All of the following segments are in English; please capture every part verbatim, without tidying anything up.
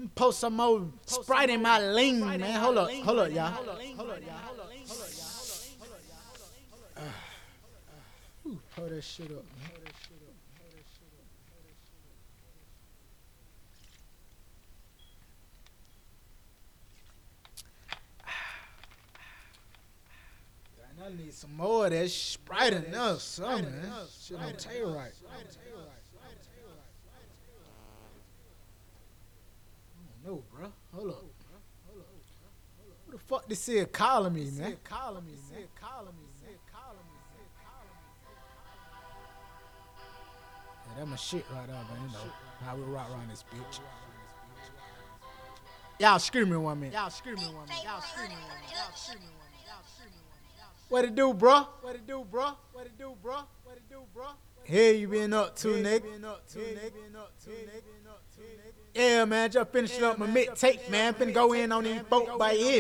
Post some more Sprite in my lean, man. Hold up, hold up, y'all. Hold up, y'all. Pull that shit up, man. I need some more of that Sprite in there, something, man. Shit don't taste right. I don't know, bro. Hold up. Who the fuck this is calling me, man? Calling me, man. Calling me, man. Yeah, that my shit right there, man. You know how we rock around this bitch. Y'all screaming one minute. Y'all screaming one minute. Y'all screaming one minute. Y'all screaming one minute. What it do, bro? What it do, bro? What it do, bro? What it do, bro? Hey, you been up to, nigga? Yeah, man, just finishing up my mixtape, man. Finna go in on these folk by him.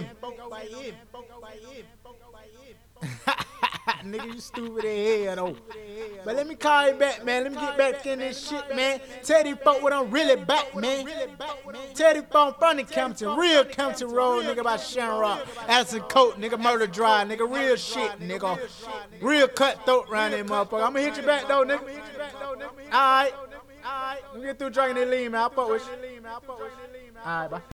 Nigga, you stupid as hell, though. But let me call you back, man. Let me get back in this shit, man. Tell these folk what I'm really back, man. Tell these folk from the Compton, real Compton Road, nigga, about Sharon Rock. Addison Coat, nigga, Murder Drive, nigga, real shit, nigga. Real cutthroat round there, motherfucker. I'm gonna hit you back, though, nigga. All right. All right. Let me get through drinking that lean, man. I'll fuck with you. All right, bye.